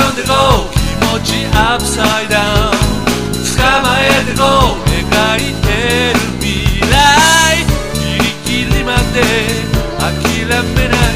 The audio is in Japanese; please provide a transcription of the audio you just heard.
んでこう気持ちアップサイダウン捕まえてこう描いてる未来ギリギリまで諦めない